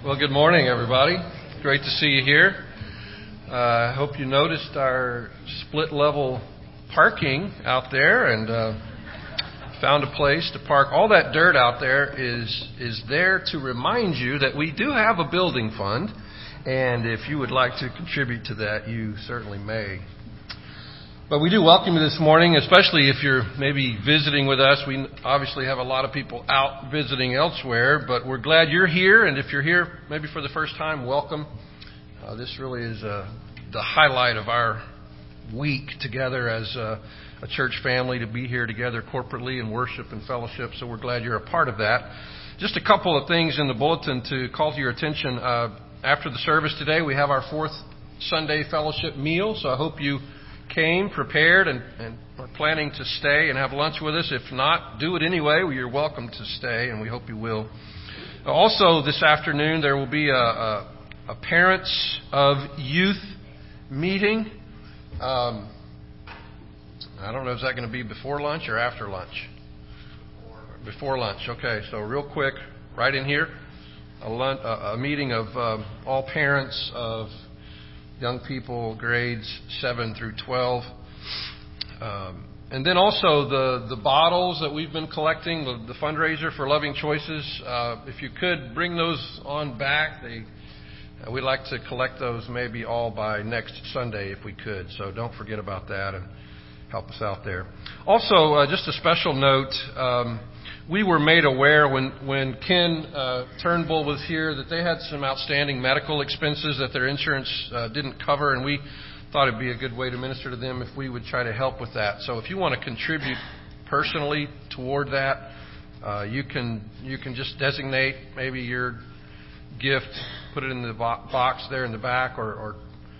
Well, good morning, everybody. Great to see you here. I hope you noticed our split-level parking out there and found a place to park. All that dirt out there is there to remind you that we do have a building fund, and if you would like to contribute to that, you certainly may. But we do welcome you this morning, especially if you're maybe visiting with us. We obviously have a lot of people out visiting elsewhere, but we're glad you're here. And if you're here maybe for the first time, welcome. This really is the highlight of our week together as a church family, to be here together corporately and worship and fellowship. So we're glad you're a part of that. Just a couple of things in the bulletin to call to your attention. After the service today, we have our fourth Sunday fellowship meal. So I hope you came prepared and are planning to stay and have lunch with us. If not, do it anyway. You're welcome to stay, and we hope you will. Also, this afternoon, there will be a Parents of Youth meeting. I don't know, is that going to be before lunch or after lunch? Before lunch. Okay, so real quick, right in here, a meeting of all parents of young people, grades 7 through 12. And then also the bottles that we've been collecting, the fundraiser for Loving Choices. If you could bring those on back. We'd like to collect those maybe all by next Sunday if we could. So don't forget about that and help us out there. Also, just a special note, we were made aware when Ken Turnbull was here that they had some outstanding medical expenses that their insurance didn't cover, and we thought it'd be a good way to minister to them if we would try to help with that. So if you want to contribute personally toward that, you can just designate maybe your gift, put it in the box there in the back, or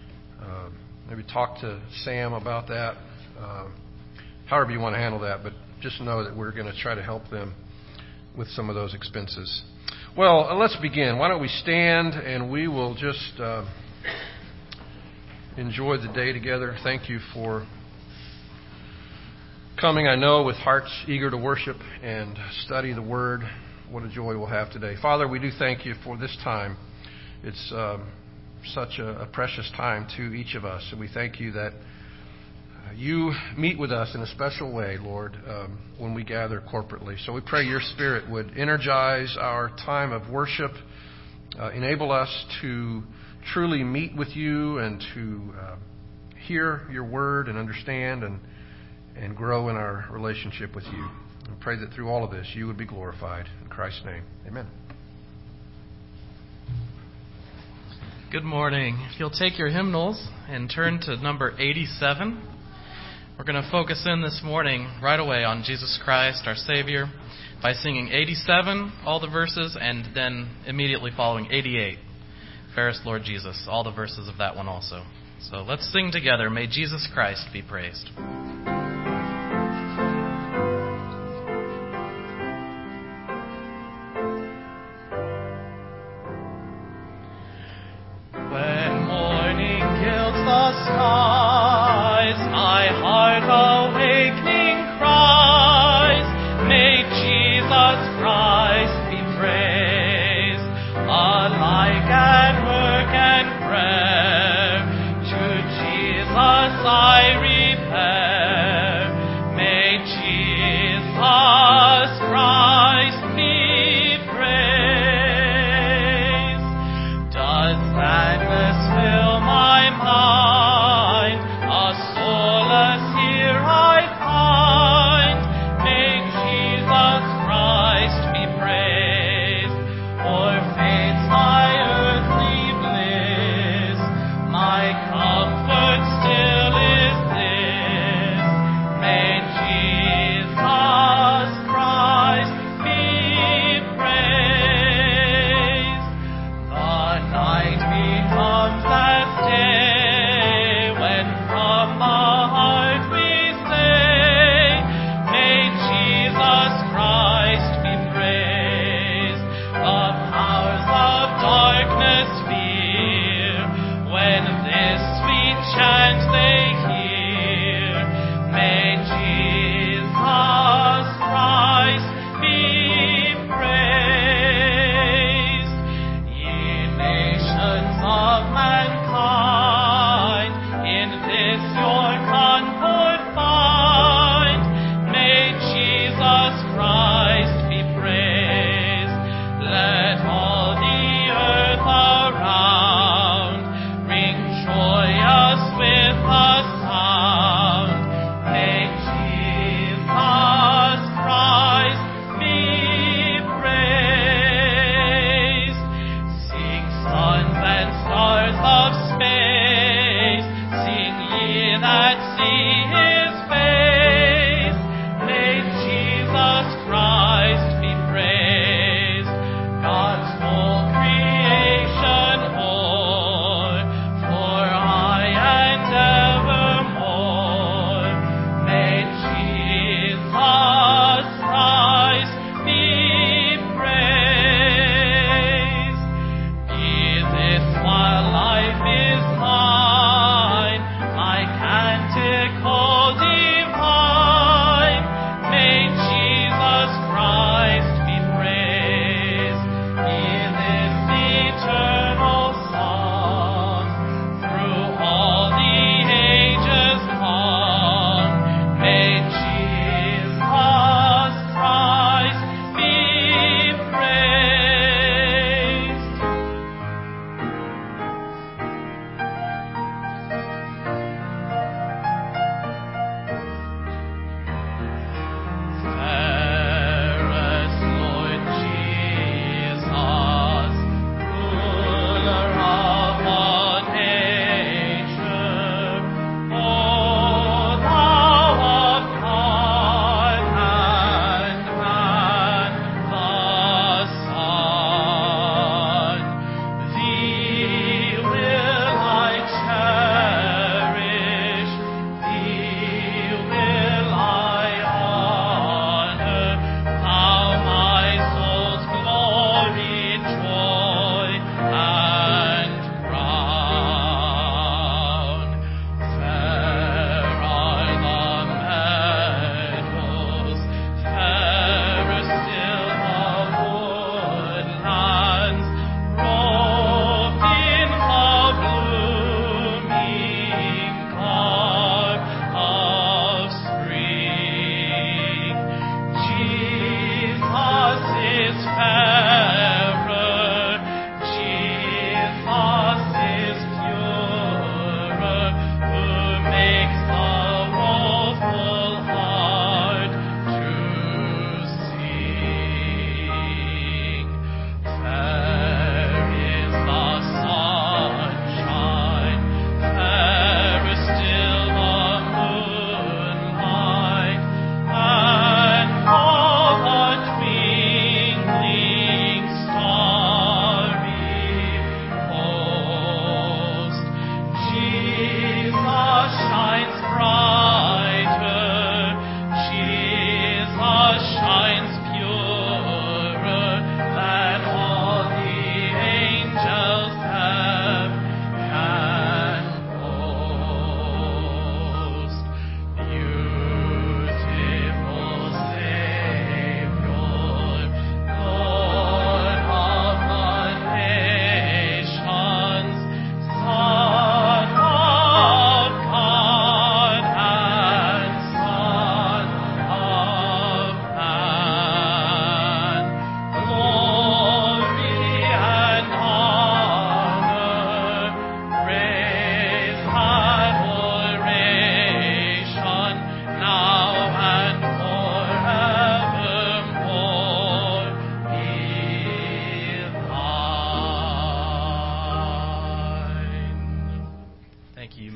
maybe talk to Sam about that. However you want to handle that, but just know that we're going to try to help them with some of those expenses. Well, let's begin. Why don't we stand and we will just enjoy the day together. Thank you for coming, I know, with hearts eager to worship and study the Word. What a joy we'll have today. Father, we do thank you for this time. It's such a precious time to each of us, and we thank you that you meet with us in a special way, Lord, when we gather corporately. So we pray your Spirit would energize our time of worship, enable us to truly meet with you and to hear your word and understand and grow in our relationship with you. And pray that through all of this you would be glorified. In Christ's name, amen. Good morning. If you'll take your hymnals and turn to number 87. We're going to focus in this morning right away on Jesus Christ, our Savior, by singing 87, all the verses, and then immediately following 88, Fairest Lord Jesus, all the verses of that one also. So let's sing together, May Jesus Christ be praised. When morning gilds the skies, my heart awakening cries, may Jesus Christ be praised. Alike at work and prayer, to Jesus I repair.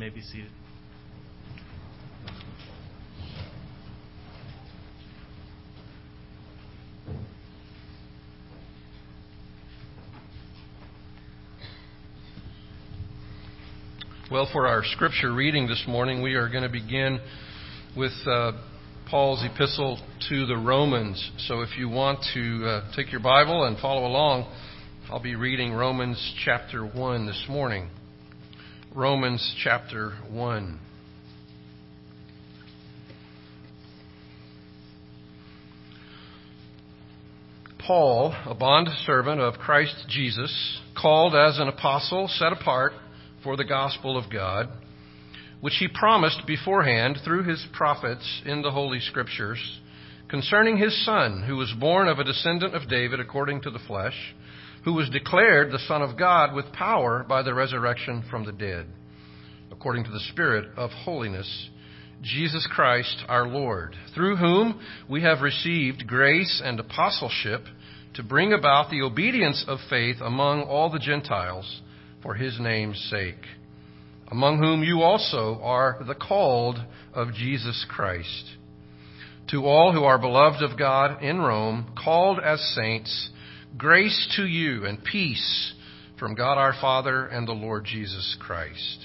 may be seated. Well, for our scripture reading this morning, we are going to begin with Paul's epistle to the Romans. So if you want to take your Bible and follow along, I'll be reading Romans chapter 1 this morning. Romans chapter 1. Paul, a bondservant of Christ Jesus, called as an apostle, set apart for the gospel of God, which he promised beforehand through his prophets in the Holy Scriptures, concerning his Son, who was born of a descendant of David according to the flesh, who was declared the Son of God with power by the resurrection from the dead, according to the Spirit of holiness, Jesus Christ our Lord, through whom we have received grace and apostleship to bring about the obedience of faith among all the Gentiles for his name's sake, among whom you also are the called of Jesus Christ. To all who are beloved of God in Rome, called as saints, grace to you and peace from God our Father and the Lord Jesus Christ.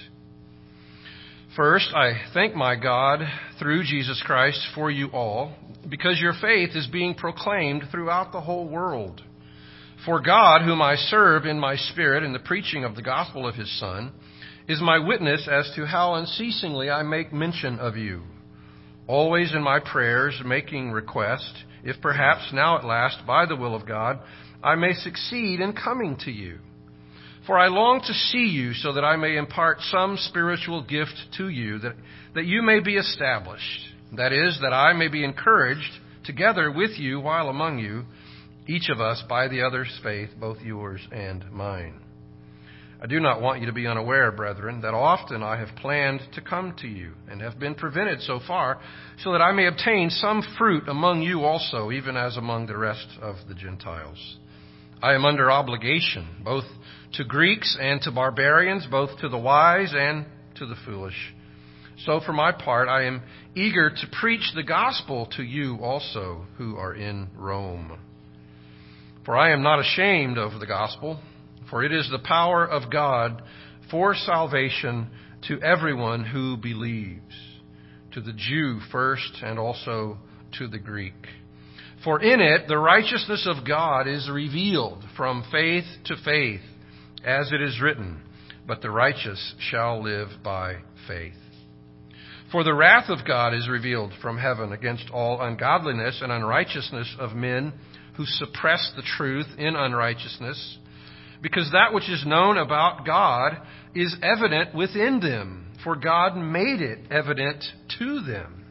First, I thank my God through Jesus Christ for you all, because your faith is being proclaimed throughout the whole world. For God, whom I serve in my spirit in the preaching of the gospel of his Son, is my witness as to how unceasingly I make mention of you, always in my prayers making request, if perhaps now at last, by the will of God, I may succeed in coming to you. For I long to see you so that I may impart some spiritual gift to you, that you may be established. That is, that I may be encouraged together with you while among you, each of us by the other's faith, both yours and mine. I do not want you to be unaware, brethren, that often I have planned to come to you, and have been prevented so far, so that I may obtain some fruit among you also, even as among the rest of the Gentiles. I am under obligation, both to Greeks and to barbarians, both to the wise and to the foolish. So for my part, I am eager to preach the gospel to you also who are in Rome. For I am not ashamed of the gospel, for it is the power of God for salvation to everyone who believes, to the Jew first and also to the Greek. For in it the righteousness of God is revealed from faith to faith, as it is written, but the righteous shall live by faith. For the wrath of God is revealed from heaven against all ungodliness and unrighteousness of men who suppress the truth in unrighteousness, because that which is known about God is evident within them, for God made it evident to them.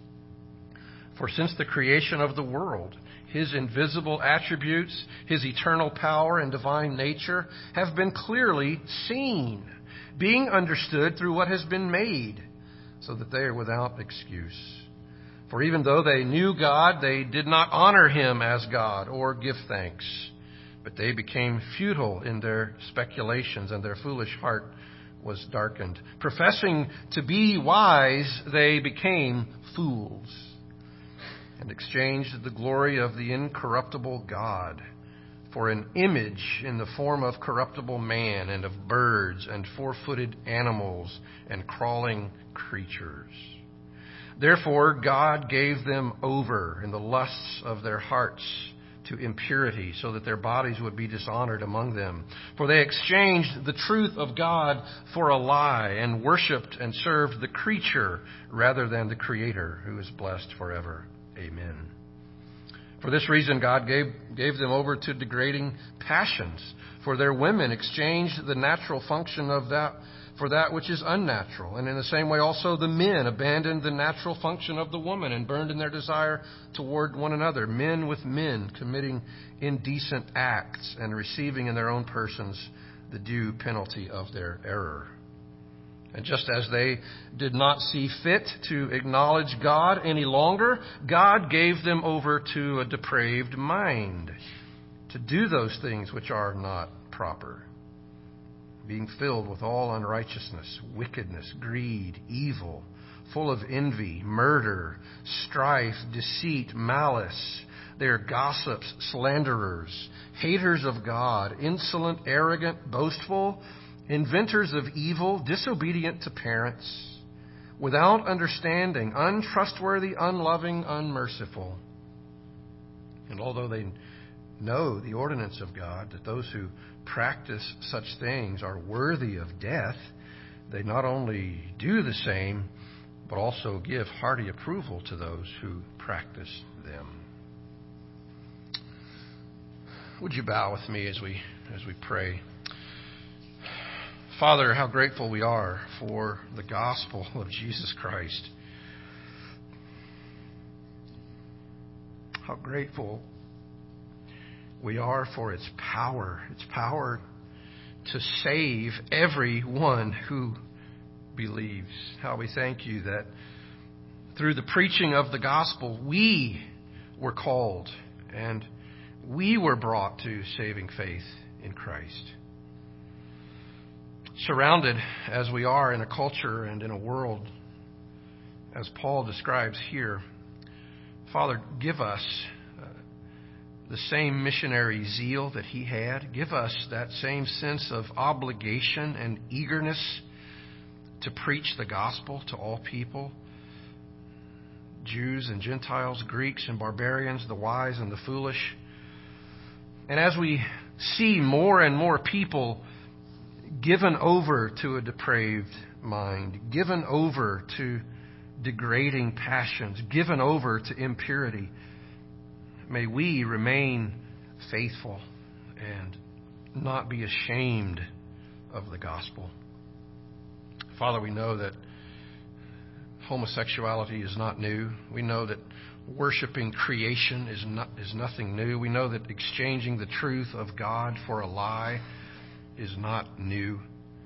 For since the creation of the world, his invisible attributes, his eternal power and divine nature have been clearly seen, being understood through what has been made, so that they are without excuse. For even though they knew God, they did not honor him as God or give thanks, but they became futile in their speculations, and their foolish heart was darkened. Professing to be wise, they became fools, and exchanged the glory of the incorruptible God for an image in the form of corruptible man, and of birds, and four-footed animals, and crawling creatures. Therefore God gave them over in the lusts of their hearts to impurity, so that their bodies would be dishonored among them. For they exchanged the truth of God for a lie, and worshipped and served the creature rather than the Creator, who is blessed forever. Amen. For this reason God gave them over to degrading passions, for their women exchanged the natural function of that for that which is unnatural. And in the same way also the men abandoned the natural function of the woman, and burned in their desire toward one another, men with men, committing indecent acts, and receiving in their own persons the due penalty of their error. And just as they did not see fit to acknowledge God any longer, God gave them over to a depraved mind, to do those things which are not proper. being filled with all unrighteousness, wickedness, greed, evil, full of envy, murder, strife, deceit, malice. They are gossips, slanderers, haters of God, insolent, arrogant, boastful, inventors of evil, disobedient to parents, without understanding, untrustworthy, unloving, unmerciful. And although they know the ordinance of God, that those who practice such things are worthy of death, they not only do the same, but also give hearty approval to those who practice them. Would you bow with me as we pray? Father, how grateful we are for the gospel of Jesus Christ. How grateful we are for its power to save everyone who believes. How we thank you that through the preaching of the gospel, we were called and we were brought to saving faith in Christ. Surrounded as we are in a culture and in a world, as Paul describes here, Father, give us the same missionary zeal that he had. Give us that same sense of obligation and eagerness to preach the gospel to all people, Jews and Gentiles, Greeks and barbarians, the wise and the foolish. And as we see more and more people given over to a depraved mind, given over to degrading passions, given over to impurity, may we remain faithful and not be ashamed of the gospel. Father, we know that homosexuality is not new. We know that worshiping creation is nothing new. We know that exchanging the truth of God for a lie is not new.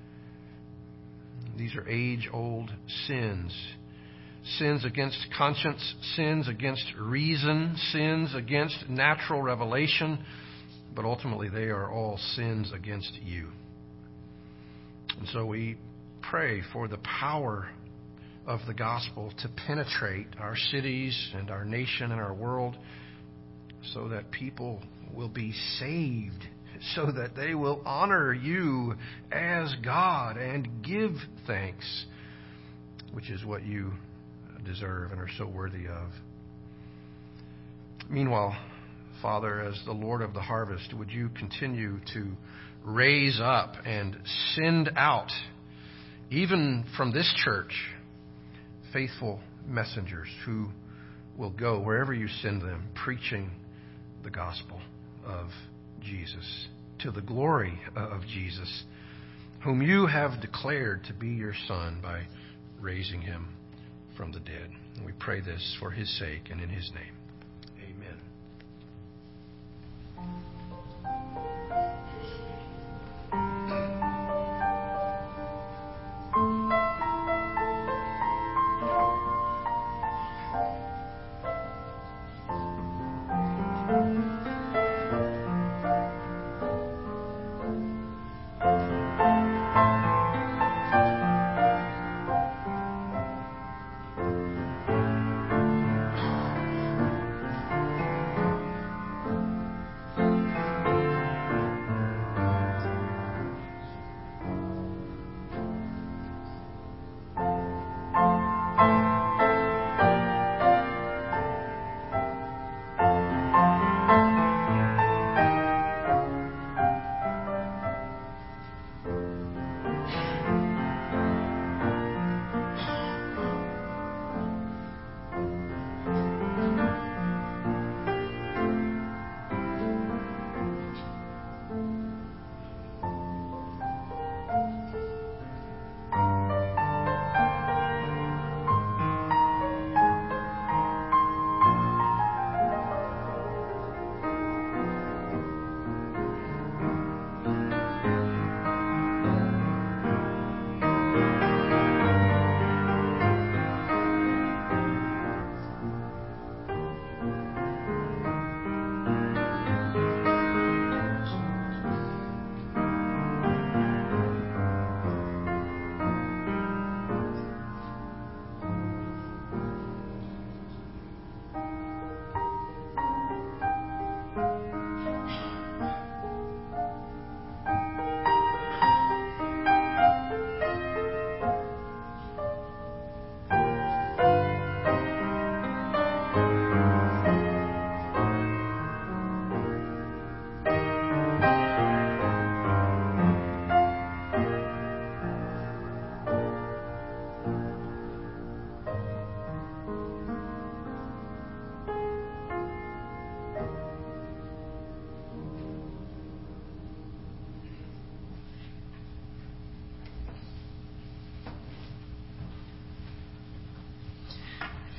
These are age-old sins. Sins against conscience, sins against reason, sins against natural revelation, but ultimately they are all sins against you. And so we pray for the power of the gospel to penetrate our cities and our nation and our world so that people will be saved, so that they will honor you as God and give thanks, which is what you deserve and are so worthy of. Meanwhile, Father, as the Lord of the harvest, would you continue to raise up and send out, even from this church, faithful messengers who will go wherever you send them, preaching the gospel of Jesus, to the glory of Jesus, whom you have declared to be your Son by raising him from the dead. And we pray this for his sake and in his name. Amen.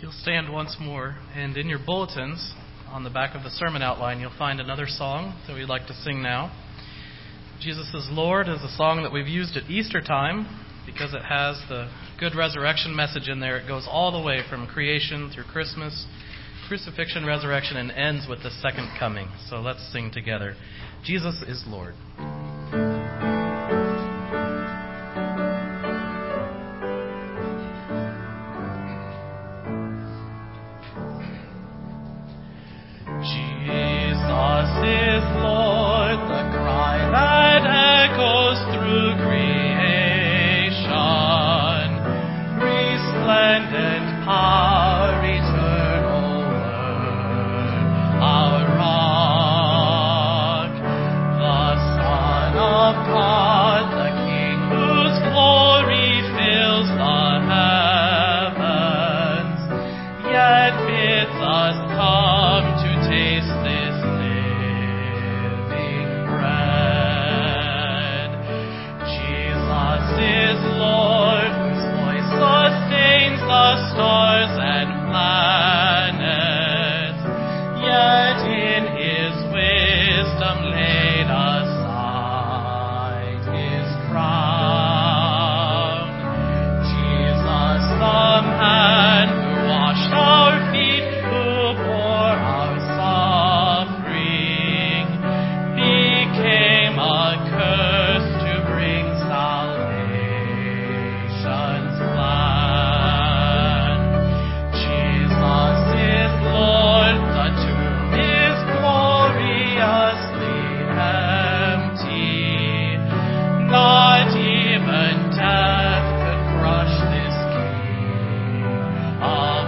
You'll stand once more, and in your bulletins, on the back of the sermon outline, you'll find another song that we'd like to sing now. Jesus is Lord is a song that we've used at Easter time because it has the good resurrection message in there. It goes all the way from creation through Christmas, crucifixion, resurrection, and ends with the second coming. So let's sing together. Jesus is Lord. Jesus is Lord, the cry that echoes through creation. Resplendent power, eternal word, our rock. The Son of God, the King whose glory fills the heavens, yet bids us come to taste this living bread. Jesus is Lord, whose voice sustains the stars and planets, yet in his wisdom laid aside his crown. Jesus, the man who washed our feet, who bore our suffering, became a curse to bring salvation's plan. Jesus is Lord, the tomb is gloriously empty. Not even death could crush this King of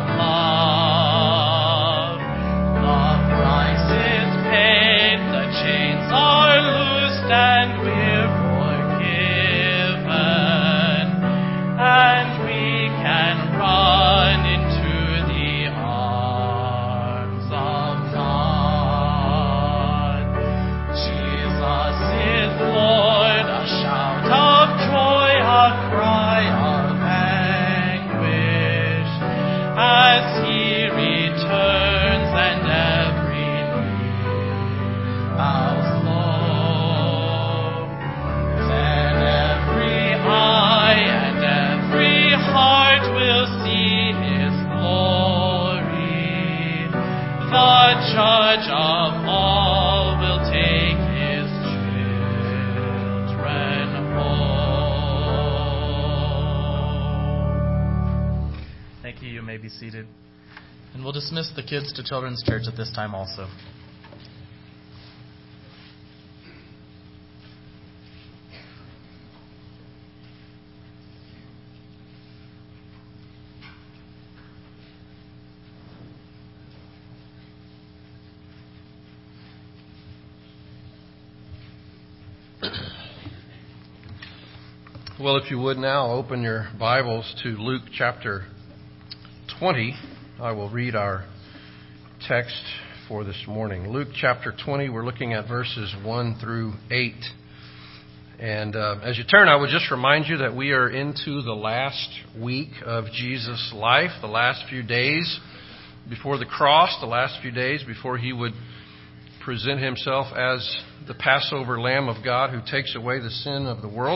love. The price is paid, the chains are loosed, and we're forgiven, and we can run into the arms of God. Jesus is Lord, a shout of joy, a cry of anguish, as he returns and every knee bows low. Then every eye and every heart will see his glory. The judge of all will take his children home. Thank you. You may be seated. And we'll dismiss the kids to Children's Church at this time also. Well, if you would now open your Bibles to Luke chapter 20. I will read our text for this morning. Luke chapter 20, we're looking at verses 1 through 8. And as you turn, I would just remind you that we are into the last week of Jesus' life, the last few days before the cross, the last few days before he would present himself as the Passover Lamb of God who takes away the sin of the world.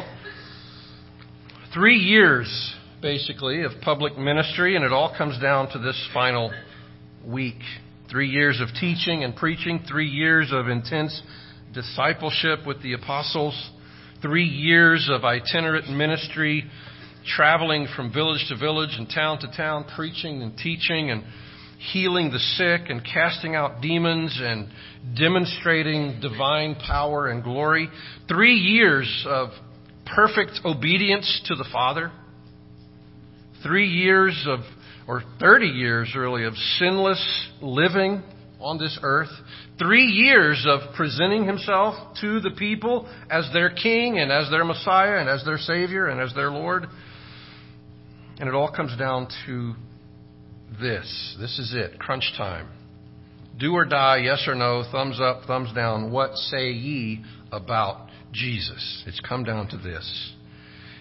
3 years, basically, of public ministry, and it all comes down to this final week. 3 years of teaching and preaching, 3 years of intense discipleship with the apostles, 3 years of itinerant ministry, traveling from village to village and town to town, preaching and teaching and healing the sick and casting out demons and demonstrating divine power and glory. 3 years of perfect obedience to the Father. 3 years of, or 30 years really, of sinless living on this earth. 3 years of presenting himself to the people as their King and as their Messiah and as their Savior and as their Lord. And it all comes down to this. This is it. Crunch time. Do or die, yes or no, thumbs up, thumbs down. What say ye about Jesus? It's come down to this.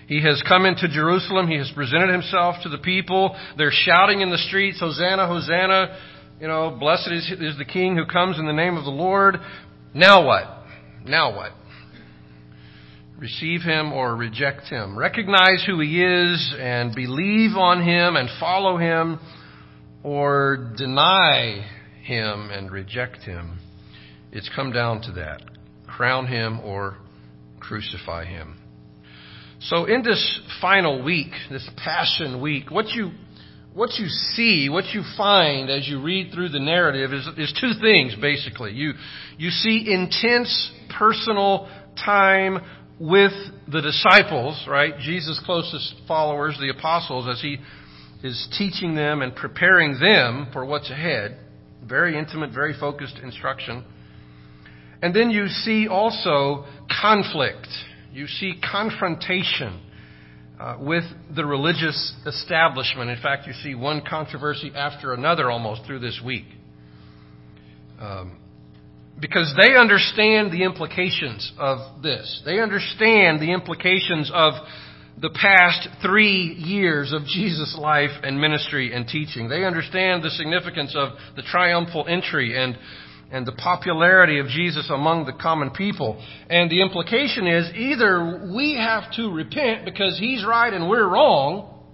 He has come into Jerusalem. He has presented himself to the people. They're shouting in the streets, Hosanna, Hosanna. Blessed is the King who comes in the name of the Lord. Now what? Now what? Receive him or reject him. Recognize who he is and believe on him and follow him, or deny him and reject him. It's come down to that. Crown him or crucify him. So in this final week, this Passion Week, what you see, what you find as you read through the narrative is two things, basically. You see intense personal time with the disciples, right? Jesus' closest followers, the apostles, as he is teaching them and preparing them for what's ahead. Very intimate, very focused instruction. And then you see also conflict. You see confrontation with the religious establishment. In fact, you see one controversy after another almost through this week. Because they understand the implications of this. They understand the implications of the past 3 years of Jesus' life and ministry and teaching. They understand the significance of the triumphal entry and the popularity of Jesus among the common people. And the implication is either we have to repent because he's right and we're wrong,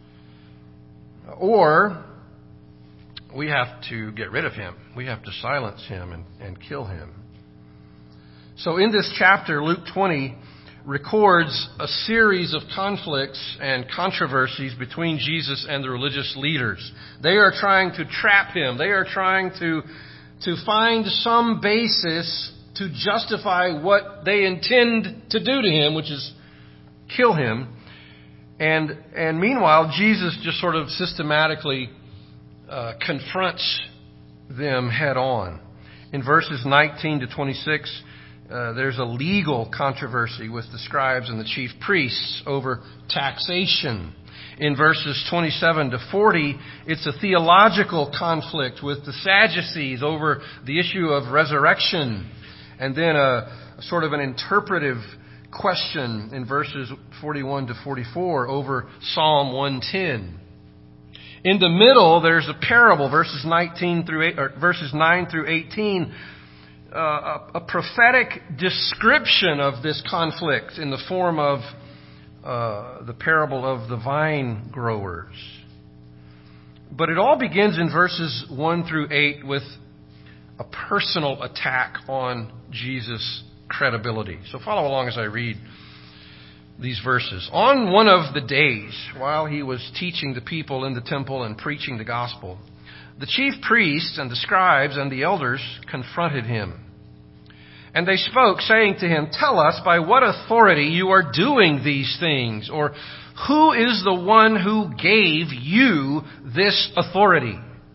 or we have to get rid of him. We have to silence him and kill him. So in this chapter, Luke 20 records a series of conflicts and controversies between Jesus and the religious leaders. They are trying to trap him. They are trying to find some basis to justify what they intend to do to him, which is kill him. And meanwhile, Jesus just sort of systematically confronts them head on. In verses 19 to 26, there's a legal controversy with the scribes and the chief priests over taxation. In verses 27 to 40, it's a theological conflict with the Sadducees over the issue of resurrection. And then a sort of an interpretive question in verses 41 to 44 over Psalm 110. In the middle, there's a parable, verses 9 through 18, a prophetic description of this conflict in the form of the parable of the vine growers. But it all begins in verses 1 through 8 with a personal attack on Jesus' credibility. So follow along as I read these verses. On one of the days, while he was teaching the people in the temple and preaching the gospel, the chief priests and the scribes and the elders confronted him. And they spoke, saying to him, "Tell us by what authority you are doing these things, or who is the one who gave you this authority?"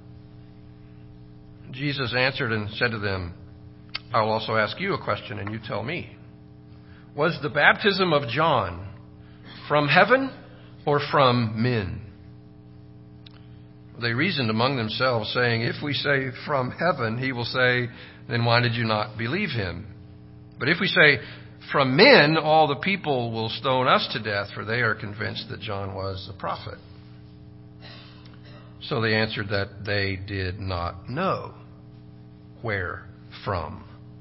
Jesus answered and said to them, "I will also ask you a question, and you tell me. Was the baptism of John from heaven or from men?" They reasoned among themselves, saying, "If we say from heaven, he will say, 'Then why did you not believe him?' But if we say from men, all the people will stone us to death, for they are convinced that John was a prophet." So they answered that they did not know where from.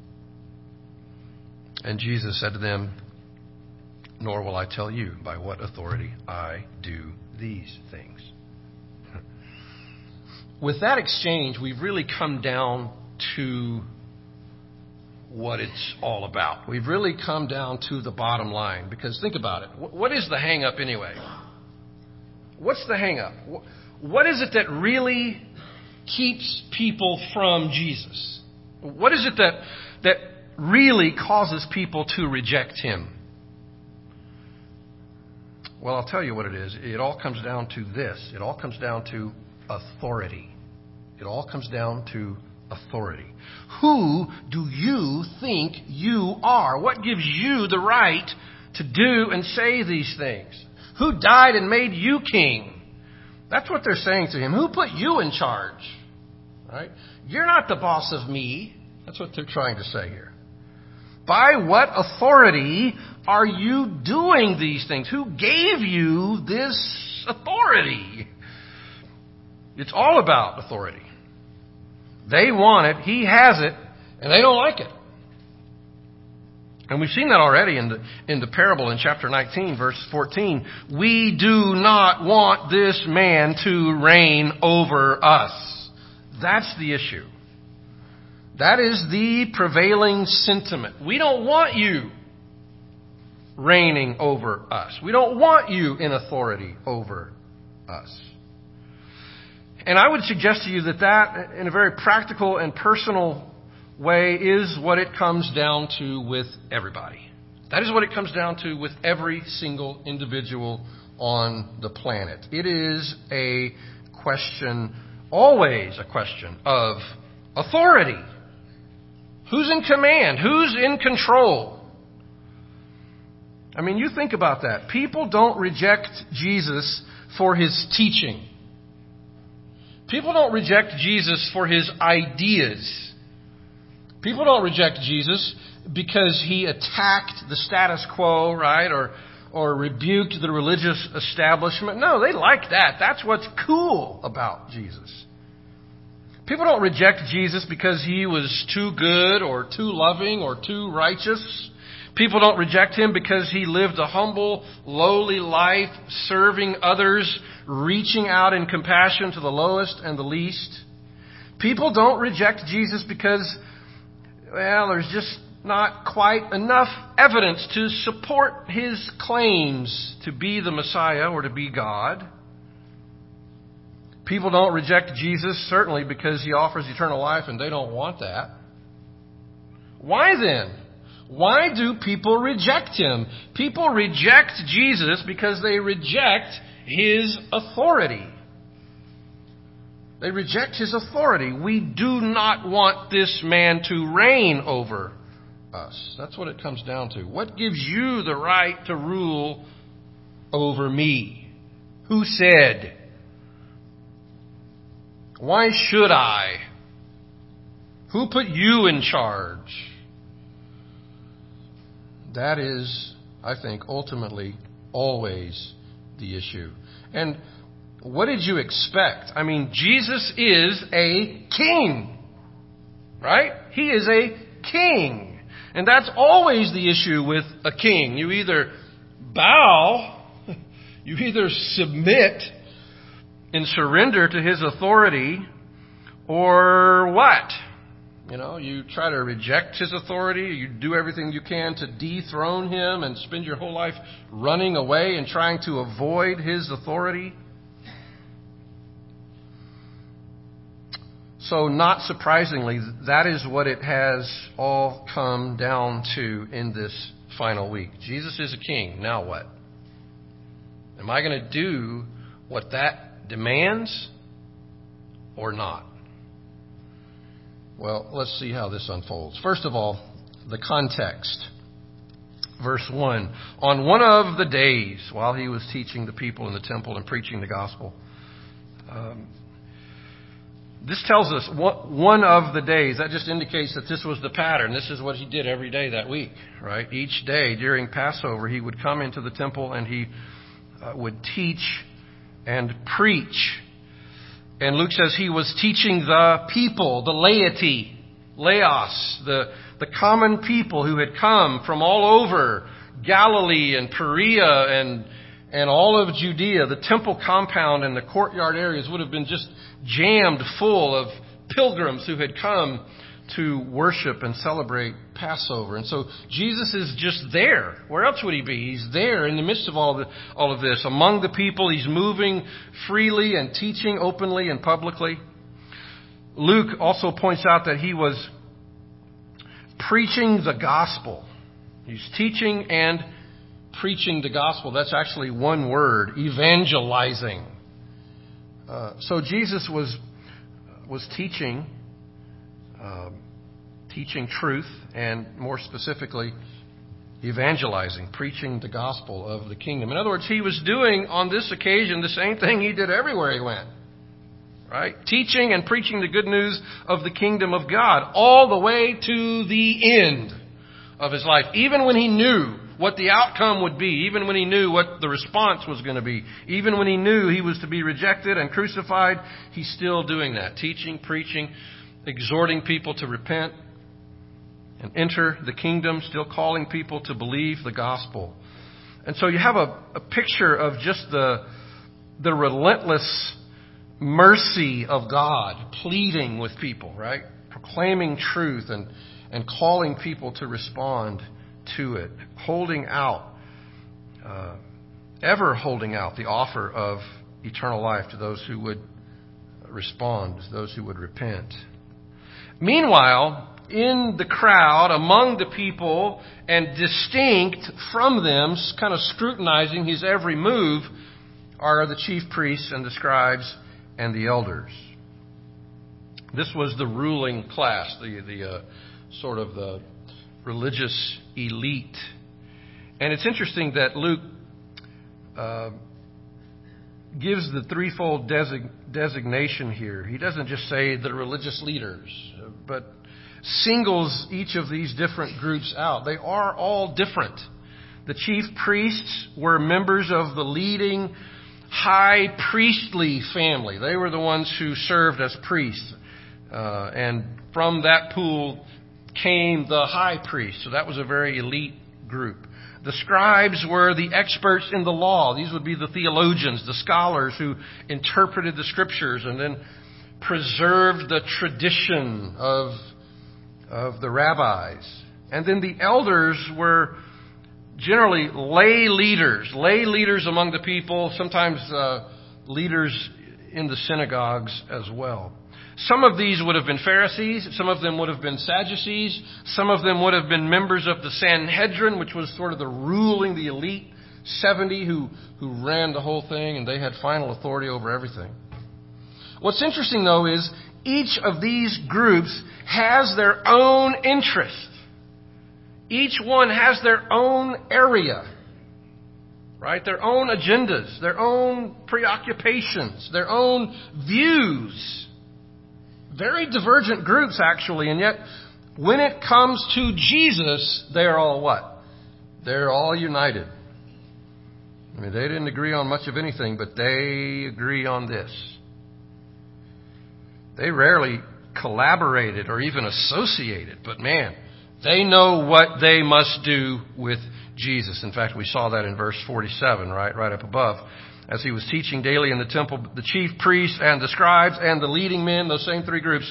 And Jesus said to them, "Nor will I tell you by what authority I do these things." With that exchange, we've really come down to what it's all about. We've really come down to the bottom line. Because think about it. What is the hang-up anyway? What's the hang-up? What is it that really keeps people from Jesus? What is it that really causes people to reject him? Well, I'll tell you what it is. It all comes down to this. It all comes down to authority. It all comes down to authority. Who do you think you are? What gives you the right to do and say these things? Who died and made you king? That's what they're saying to him. Who put you in charge? Right? You're not the boss of me. That's what they're trying to say here. By what authority are you doing these things? Who gave you this authority? It's all about authority. They want it, he has it, and they don't like it. And we've seen that already in the parable in chapter 19, verse 14. We do not want this man to reign over us. That's the issue. That is the prevailing sentiment. We don't want you reigning over us. We don't want you in authority over us. And I would suggest to you that in a very practical and personal way, is what it comes down to with everybody. That is what it comes down to with every single individual on the planet. It is a question, always a question of authority. Who's in command? Who's in control? I mean, you think about that. People don't reject Jesus for his teaching. People don't reject Jesus for his ideas. People don't reject Jesus because he attacked the status quo, right? Or rebuked the religious establishment. No, they like that. That's what's cool about Jesus. People don't reject Jesus because he was too good or too loving or too righteous. People don't reject him because he lived a humble, lowly life, serving others, reaching out in compassion to the lowest and the least. People don't reject Jesus because, well, there's just not quite enough evidence to support his claims to be the Messiah or to be God. People don't reject Jesus, certainly, because he offers eternal life and they don't want that. Why then? Why do people reject him? People reject Jesus because they reject his authority. They reject his authority. We do not want this man to reign over us. That's what it comes down to. What gives you the right to rule over me? Who said? Why should I? Who put you in charge? That is, I think, ultimately always the issue. And what did you expect? I mean, Jesus is a king, right? He is a king. And that's always the issue with a king. You either bow, you either submit and surrender to his authority, or what? You know, you try to reject his authority. You do everything you can to dethrone him and spend your whole life running away and trying to avoid his authority. So, not surprisingly, that is what it has all come down to in this final week. Jesus is a king. Now what? Am I going to do what that demands or not? Well, let's see how this unfolds. First of all, the context. Verse 1. On one of the days, while he was teaching the people in the temple and preaching the gospel, this tells us one of the days. That just indicates that this was the pattern. This is what he did every day that week, right? Each day during Passover, he would come into the temple and he would teach and preach. And Luke says he was teaching the people, the laity, laos, the common people who had come from all over Galilee and Perea and all of Judea. The temple compound and the courtyard areas would have been just jammed full of pilgrims who had come to worship and celebrate Passover. And so Jesus is just there. Where else would he be? He's there in the midst of all of this. Among the people, he's moving freely and teaching openly and publicly. Luke also points out that he was preaching the gospel. He's teaching and preaching the gospel. That's actually one word, evangelizing. So Jesus was teaching truth, and more specifically, evangelizing, preaching the gospel of the kingdom. In other words, he was doing on this occasion the same thing he did everywhere he went. Right? Teaching and preaching the good news of the kingdom of God all the way to the end of his life. Even when he knew what the outcome would be, even when he knew what the response was going to be, even when he knew he was to be rejected and crucified, he's still doing that, teaching, preaching, exhorting people to repent and enter the kingdom, still calling people to believe the gospel. And so you have a picture of just the relentless mercy of God, pleading with people, right? Proclaiming truth and calling people to respond to it, holding out, ever holding out the offer of eternal life to those who would respond, to those who would repent. Meanwhile, in the crowd, among the people, and distinct from them, kind of scrutinizing his every move, are the chief priests and the scribes and the elders. This was the ruling class, the sort of the religious elite. And it's interesting that Luke gives the threefold designation here. He doesn't just say the religious leaders, but singles each of these different groups out. They are all different. The chief priests were members of the leading high priestly family. They were the ones who served as priests. And from that pool came the high priest. So that was a very elite group. The scribes were the experts in the law. These would be the theologians, the scholars who interpreted the scriptures and then preserved the tradition of the rabbis. And then the elders were generally lay leaders among the people, sometimes leaders in the synagogues as well. Some of these would have been Pharisees, some of them would have been Sadducees, some of them would have been members of the Sanhedrin, which was sort of the elite 70 who ran the whole thing, and they had final authority over everything. What's interesting, though, is each of these groups has their own interest. Each one has their own area, right? Their own agendas, their own preoccupations, their own views. Very divergent groups, actually, and yet when it comes to Jesus, they're all what? They're all united. I mean, they didn't agree on much of anything, but they agree on this. They rarely collaborated or even associated, but man, they know what they must do with Jesus. In fact, we saw that in verse 47, right up above. As he was teaching daily in the temple, the chief priests and the scribes and the leading men, those same three groups,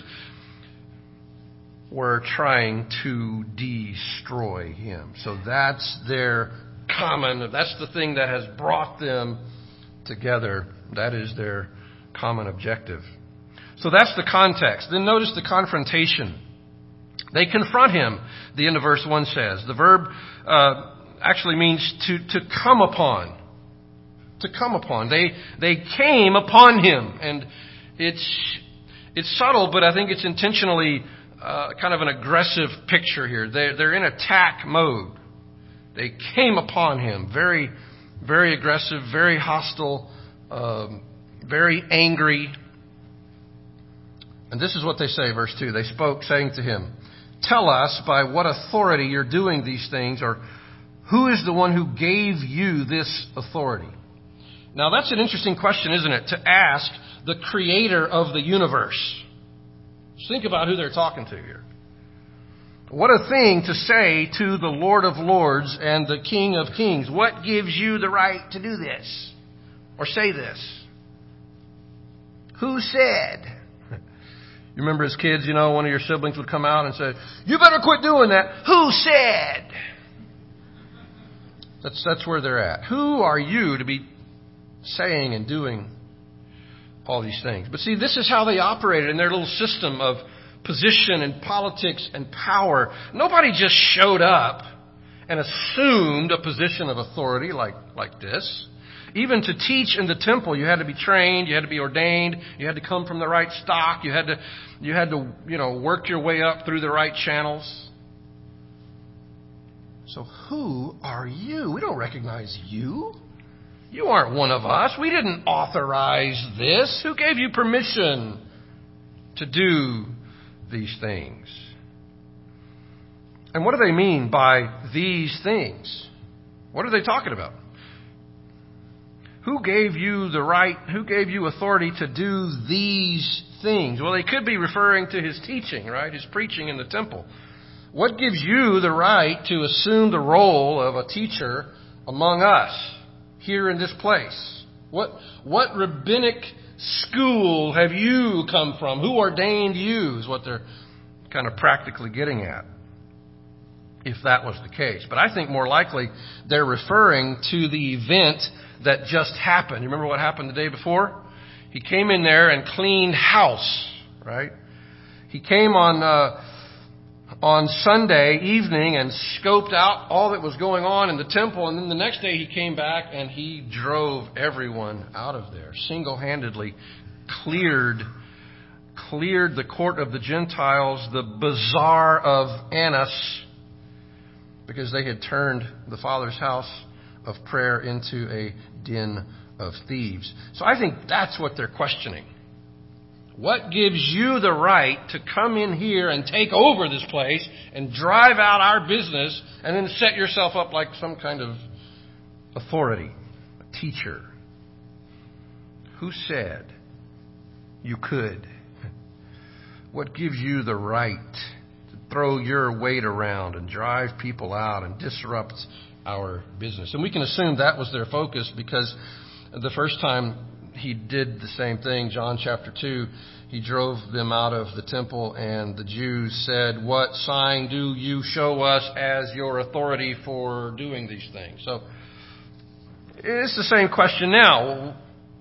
were trying to destroy him. So that's that's the thing that has brought them together. That is their common objective. So that's the context. Then notice the confrontation. They confront him, the end of verse 1 says. The verb actually means to come upon. To come upon. They came upon him. And it's subtle, but I think it's intentionally kind of an aggressive picture here. They're in attack mode. They came upon him. Very, very aggressive, very hostile, very angry. And this is what they say, verse 2. They spoke, saying to him, "Tell us by what authority you're doing these things, or who is the one who gave you this authority?" Now that's an interesting question, isn't it? To ask the creator of the universe. Just think about who they're talking to here. What a thing to say to the Lord of Lords and the King of Kings. What gives you the right to do this? Or say this? Who said? You remember as kids, one of your siblings would come out and say, "You better quit doing that." Who said? That's where they're at. Who are you to be saying and doing all these things? But see, this is how they operated in their little system of position and politics and power. Nobody just showed up and assumed a position of authority like this. Even to teach in the temple, you had to be trained, you had to be ordained, you had to come from the right stock, you had to work your way up through the right channels. So who are you? We don't recognize you. You aren't one of us. We didn't authorize this. Who gave you permission to do these things? And what do they mean by these things? What are they talking about? Who gave you the right, who gave you authority to do these things? Well, they could be referring to his teaching, right? His preaching in the temple. What gives you the right to assume the role of a teacher among us here in this place? What rabbinic school have you come from? Who ordained you is what they're kind of practically getting at, if that was the case. But I think more likely they're referring to the event that just happened. You remember what happened the day before? He came in there and cleaned house, right? He came on Sunday evening and scoped out all that was going on in the temple. And then the next day he came back and he drove everyone out of there. Single-handedly cleared the court of the Gentiles, the bazaar of Annas, because they had turned the Father's house of prayer into a den of thieves. So I think that's what they're questioning. What gives you the right to come in here and take over this place and drive out our business and then set yourself up like some kind of authority, a teacher? Who said you could? What gives you the right to throw your weight around and drive people out and disrupt our business? And we can assume that was their focus, because the first time he did the same thing, John chapter 2, he drove them out of the temple, and the Jews said, "What sign do you show us as your authority for doing these things?" So it's the same question now.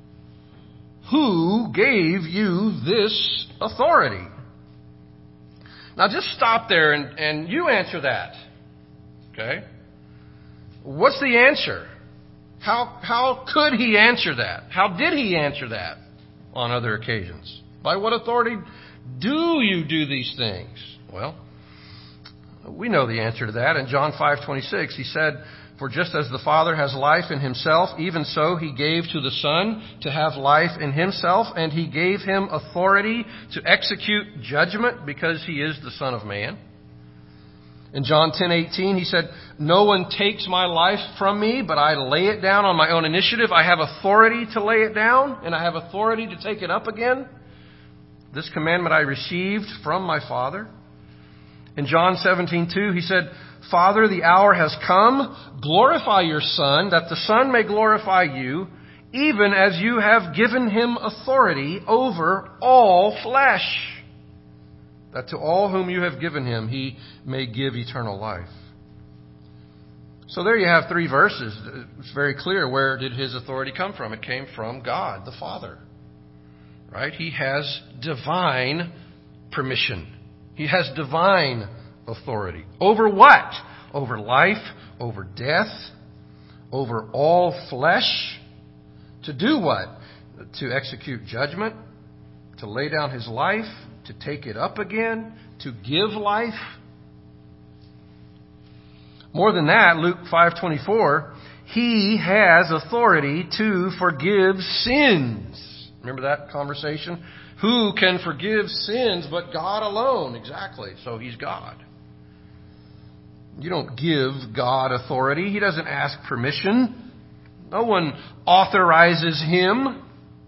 Who gave you this authority? Now just stop there and you answer that. Okay? What's the answer? How could he answer that? How did he answer that on other occasions? By what authority do you do these things? Well, we know the answer to that. In John 5:26, he said, "For just as the Father has life in himself, even so he gave to the Son to have life in himself, and he gave him authority to execute judgment because he is the Son of Man." In John 10:18, he said, "No one takes my life from me, but I lay it down on my own initiative. I have authority to lay it down, and I have authority to take it up again. This commandment I received from my Father." In John 17:2, he said, "Father, the hour has come. Glorify your Son, that the Son may glorify you, even as you have given him authority over all flesh, that to all whom you have given him, he may give eternal life." So there you have 3 verses. It's very clear, where did his authority come from? It came from God, the Father. Right? He has divine permission. He has divine authority. Over what? Over life, over death, over all flesh. To do what? To execute judgment, to lay down his life, to take it up again, to give life. More than that, Luke 5:24, he has authority to forgive sins. Remember that conversation? Who can forgive sins but God alone? Exactly. So he's God. You don't give God authority. He doesn't ask permission. No one authorizes him.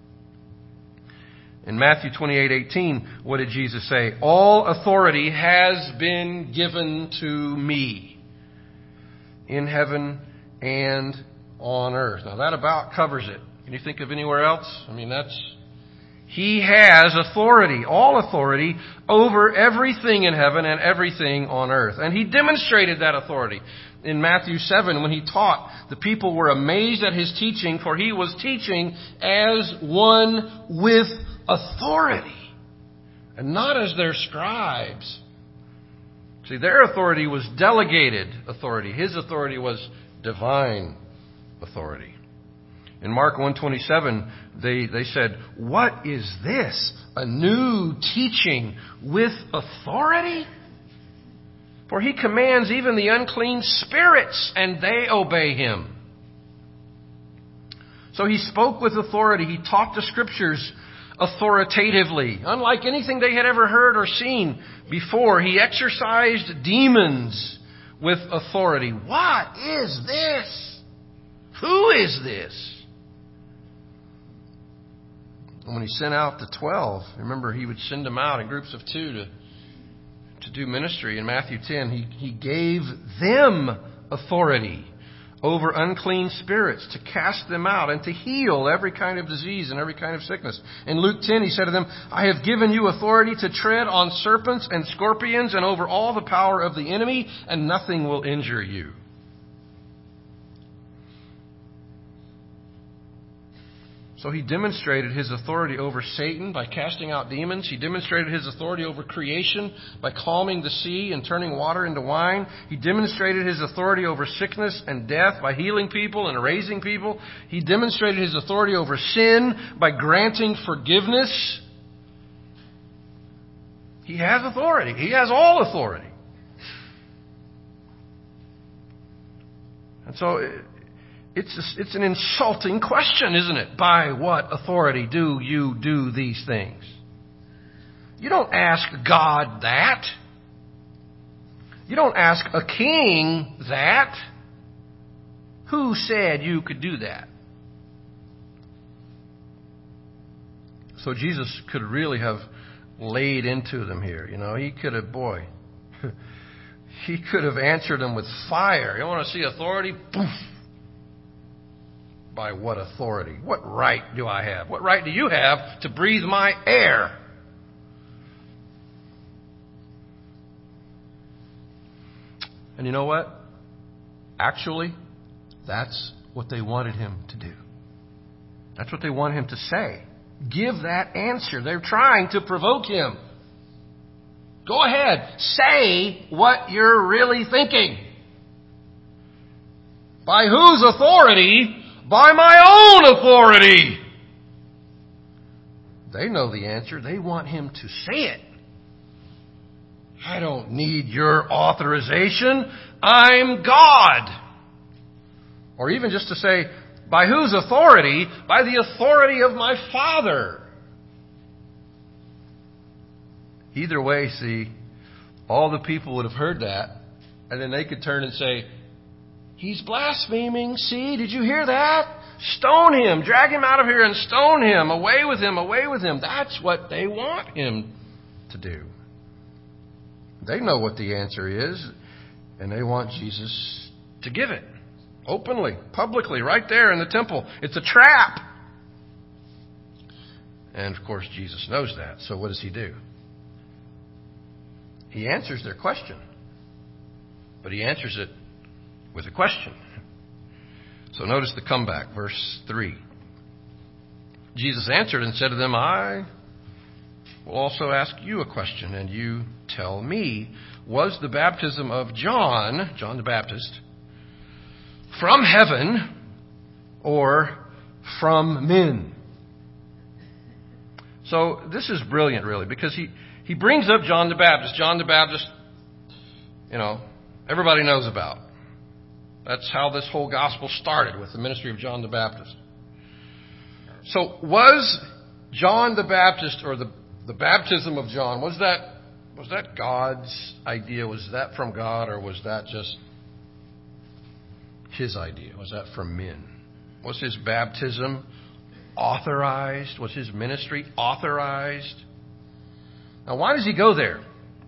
In Matthew 28:18, what did Jesus say? "All authority has been given to me in heaven and on earth." Now that about covers it. Can you think of anywhere else? He has authority, all authority, over everything in heaven and everything on earth. And he demonstrated that authority. In Matthew 7, when he taught, the people were amazed at his teaching, for he was teaching as one with authority, and not as their scribes. See, their authority was delegated authority. His authority was divine authority. In Mark 1:27, they said, "What is this? A new teaching with authority? For he commands even the unclean spirits, and they obey him." So he spoke with authority. He taught the Scriptures authoritatively. Unlike anything they had ever heard or seen before, he exorcised demons with authority. What is this? is this? And when he sent out the 12, remember he would send them out in groups of 2 to do ministry. In Matthew 10, he gave them authority over unclean spirits to cast them out and to heal every kind of disease and every kind of sickness. In Luke 10, he said to them, I have given you authority to tread on serpents and scorpions and over all the power of the enemy, and nothing will injure you. So he demonstrated his authority over Satan by casting out demons. He demonstrated his authority over creation by calming the sea and turning water into wine. He demonstrated his authority over sickness and death by healing people and raising people. He demonstrated his authority over sin by granting forgiveness. He has authority. He has all authority. And so it's an insulting question, isn't it? By what authority do you do these things? You don't ask God that. You don't ask a king that. Who said you could do that? So Jesus could really have laid into them here. You know, he could have, he could have answered them with fire. You want to see authority? Poof. By what authority? What right do I have? What right do you have to breathe my air? And you know what? Actually, that's what they wanted him to do. That's what they want him to say. Give that answer. They're trying to provoke him. Go ahead. Say what you're really thinking. By whose authority? By my own authority. They know the answer. They want him to say it. I don't need your authorization. I'm God. Or even just to say, by whose authority? By the authority of my Father. Either way, see, all the people would have heard that, and then they could turn and say, he's blaspheming. See, did you hear that? Stone him. Drag him out of here and stone him. Away with him. Away with him. That's what they want him to do. They know what the answer is, and they want Jesus to give it. Openly, publicly, right there in the temple. It's a trap. And, of course, Jesus knows that. So what does he do? He answers their question. But he answers it with a question. So notice the comeback, verse 3. Jesus answered and said to them, I will also ask you a question, and you tell me, was the baptism of John the Baptist, from heaven or from men? So this is brilliant, really, because he brings up John the Baptist. John the Baptist, everybody knows about. That's how this whole gospel started, with the ministry of John the Baptist. So was John the Baptist, or the baptism of John, was that God's idea? Was that from God, or was that just his idea? Was that from men? Was his baptism authorized? Was his ministry authorized? Now, why does he go there?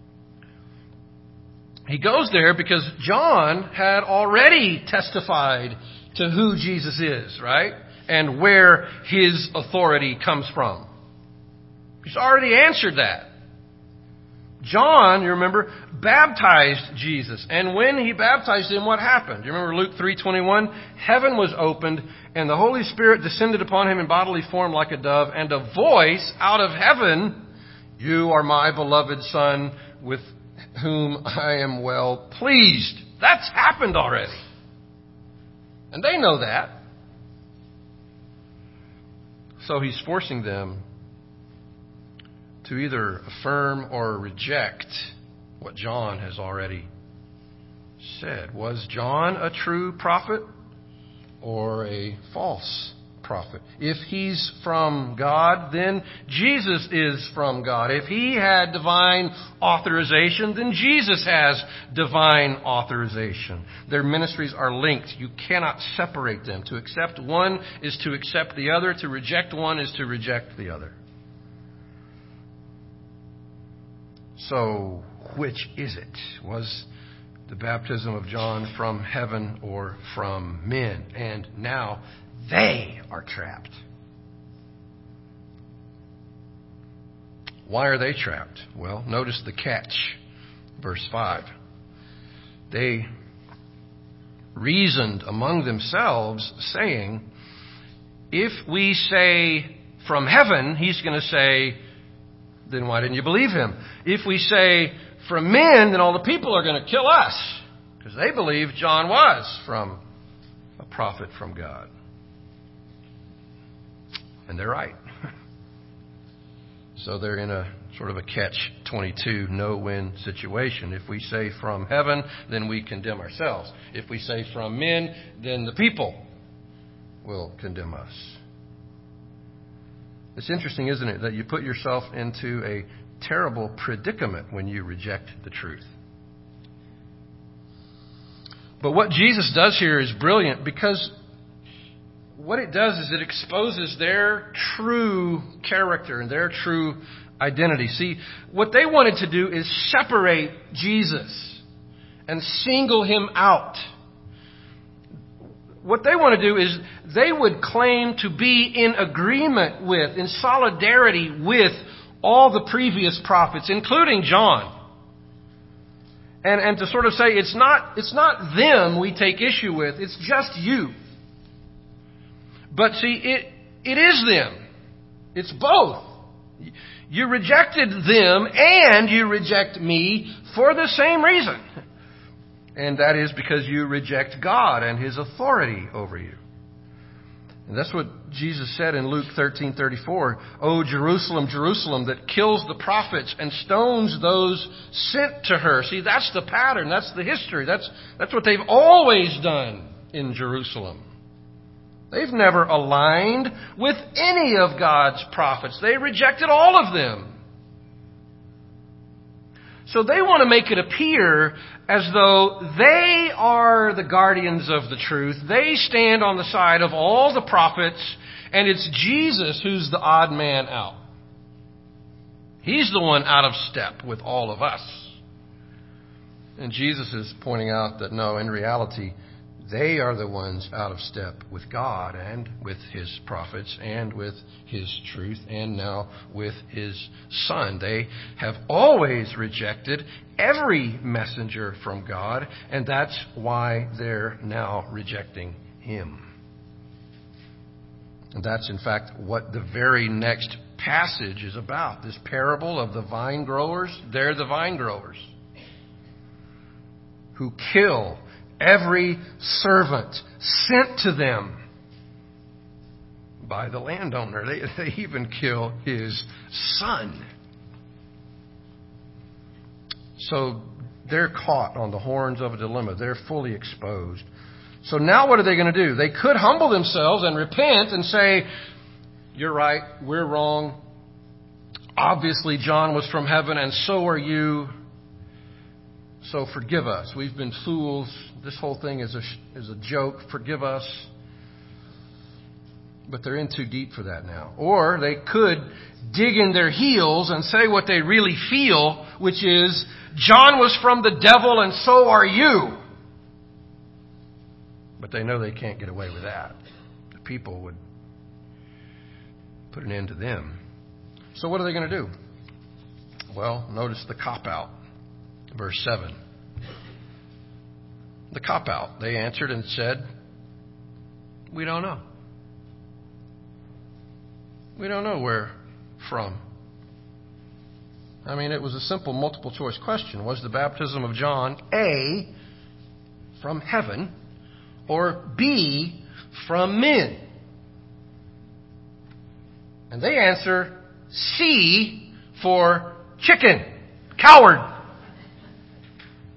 He goes there because John had already testified to who Jesus is, right? And where his authority comes from. He's already answered that. John, you remember, baptized Jesus. And when he baptized him, what happened? You remember Luke 3:21? Heaven was opened, and the Holy Spirit descended upon him in bodily form like a dove, and a voice out of heaven, you are my beloved Son, with whom I am well pleased. That's happened already. And they know that. So he's forcing them to either affirm or reject what John has already said. Was John a true prophet or a false prophet. If he's from God, then Jesus is from God. If he had divine authorization, then Jesus has divine authorization. Their ministries are linked. You cannot separate them. To accept one is to accept the other. To reject one is to reject the other. So, which is it? Was the baptism of John from heaven or from men? And now they are trapped. Why are they trapped? Well, notice the catch. Verse 5. They reasoned among themselves, saying, if we say from heaven, he's going to say, then why didn't you believe him? If we say from men, then all the people are going to kill us, because they believe John was from a prophet from God. And they're right. So they're in a sort of a catch-22, no-win situation. If we say from heaven, then we condemn ourselves. If we say from men, then the people will condemn us. It's interesting, isn't it, that you put yourself into a terrible predicament when you reject the truth. But what Jesus does here is brilliant, because what it does is it exposes their true character and their true identity. See, what they wanted to do is separate Jesus and single him out. What they want to do is they would claim to be in agreement with, in solidarity with all the previous prophets, including John. And to sort of say, it's not them we take issue with, it's just you. But see, it is them. It's both. You rejected them and you reject me for the same reason. And that is because you reject God and his authority over you. And that's what Jesus said in Luke 13:34. "O Jerusalem, Jerusalem, that kills the prophets and stones those sent to her." See, that's the pattern. That's the history. That's what they've always done in Jerusalem. They've never aligned with any of God's prophets. They rejected all of them. So they want to make it appear as though they are the guardians of the truth. They stand on the side of all the prophets, and it's Jesus who's the odd man out. He's the one out of step with all of us. And Jesus is pointing out that no, in reality, they are the ones out of step with God and with his prophets and with his truth and now with his Son. They have always rejected every messenger from God, and that's why they're now rejecting him. And that's, in fact, what the very next passage is about. This parable of the vine growers. They're the vine growers who kill every servant sent to them by the landowner. They even kill his son. So they're caught on the horns of a dilemma. They're fully exposed. So now what are they going to do? They could humble themselves and repent and say, you're right, we're wrong. Obviously John was from heaven and so are you. So forgive us. We've been fools. This whole thing is a joke. Forgive us. But they're in too deep for that now. Or they could dig in their heels and say what they really feel, which is, John was from the devil and so are you. But they know they can't get away with that. The people would put an end to them. So what are they going to do? Well, notice the cop-out. Verse 7. The cop-out. They answered and said, we don't know. We don't know where from. I mean, it was a simple multiple choice question. Was the baptism of John A, from heaven, or B, from men? And they answer C for chicken, coward.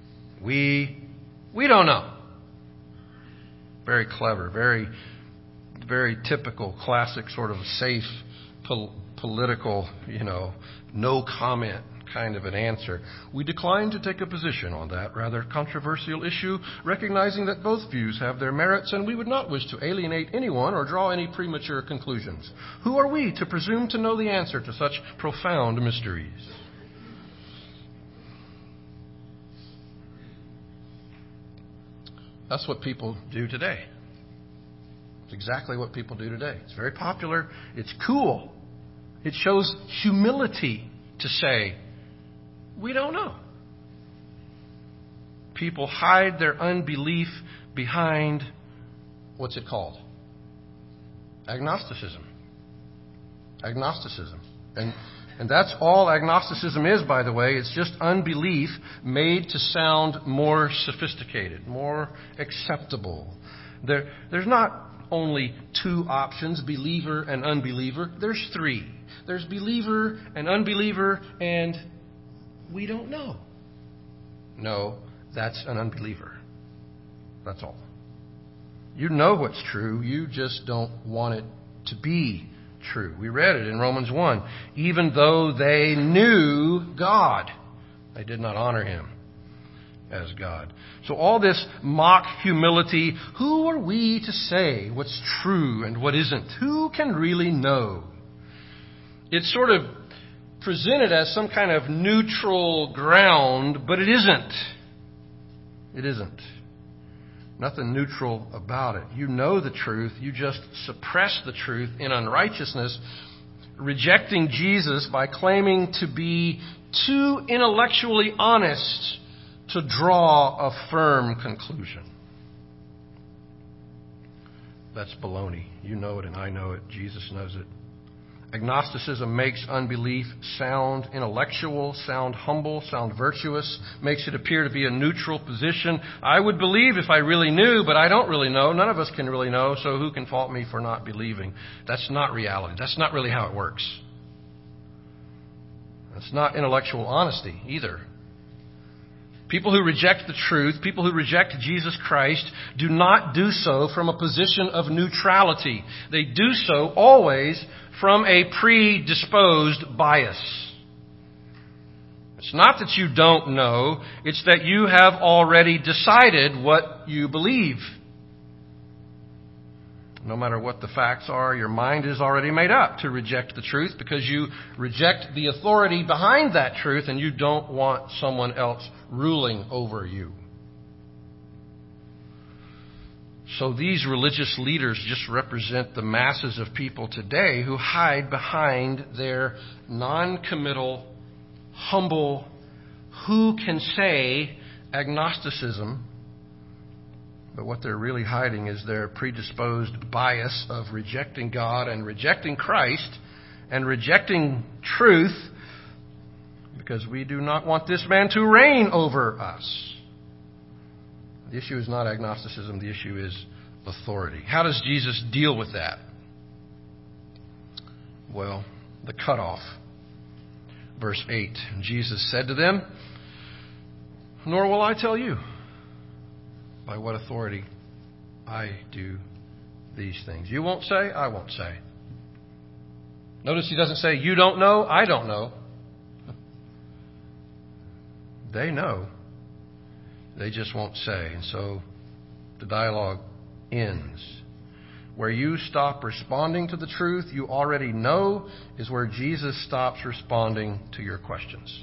We don't know. Very clever, very very typical, classic sort of safe political, no comment kind of an answer. We decline to take a position on that rather controversial issue, recognizing that both views have their merits, and we would not wish to alienate anyone or draw any premature conclusions. Who are we to presume to know the answer to such profound mysteries? That's what people do today. It's exactly what people do today. It's very popular. It's cool. It shows humility to say, we don't know. People hide their unbelief behind, what's it called? Agnosticism. Agnosticism. And that's all agnosticism is, by the way. It's just unbelief made to sound more sophisticated, more acceptable. There's not only two options, believer and unbeliever. There's three. There's believer and unbeliever, and we don't know. No, that's an unbeliever. That's all. You know what's true. You just don't want it to be true. We read it in Romans 1. Even though they knew God, they did not honor Him as God. So all this mock humility, who are we to say what's true and what isn't? Who can really know? It's sort of presented as some kind of neutral ground, but it isn't. It isn't. Nothing neutral about it. You know the truth. You just suppress the truth in unrighteousness, rejecting Jesus by claiming to be too intellectually honest to draw a firm conclusion. That's baloney. You know it and I know it. Jesus knows it. Agnosticism makes unbelief sound intellectual, sound humble, sound virtuous, makes it appear to be a neutral position. I would believe if I really knew, but I don't really know. None of us can really know, so who can fault me for not believing? That's not reality. That's not really how it works. That's not intellectual honesty either. People who reject the truth, people who reject Jesus Christ, do not do so from a position of neutrality. They do so always from a predisposed bias. It's not that you don't know, it's that you have already decided what you believe. No matter what the facts are, your mind is already made up to reject the truth because you reject the authority behind that truth and you don't want someone else ruling over you. So these religious leaders just represent the masses of people today who hide behind their non-committal, humble, who can say agnosticism. But what they're really hiding is their predisposed bias of rejecting God and rejecting Christ and rejecting truth because we do not want this man to reign over us. The issue is not agnosticism. The issue is authority. How does Jesus deal with that? Well, the cutoff. Verse 8. Jesus said to them, "Nor will I tell you by what authority I do these things." You won't say, I won't say. Notice he doesn't say, you don't know, I don't know. They know. They just won't say. And so the dialogue ends. Where you stop responding to the truth you already know is where Jesus stops responding to your questions.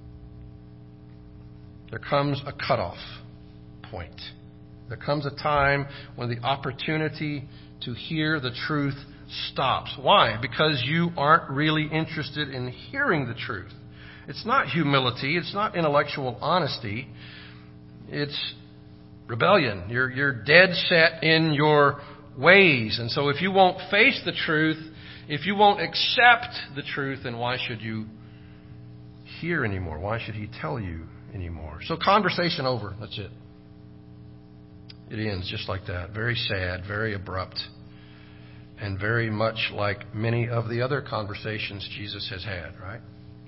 There comes a cutoff point. There comes a time when the opportunity to hear the truth stops. Why? Because you aren't really interested in hearing the truth. It's not humility. It's not intellectual honesty. It's rebellion. You're dead set in your ways. And so if you won't face the truth, if you won't accept the truth, then why should you hear anymore? Why should he tell you anymore? So conversation over. That's it. It ends just like that. Very sad, very abrupt, and very much like many of the other conversations Jesus has had, right?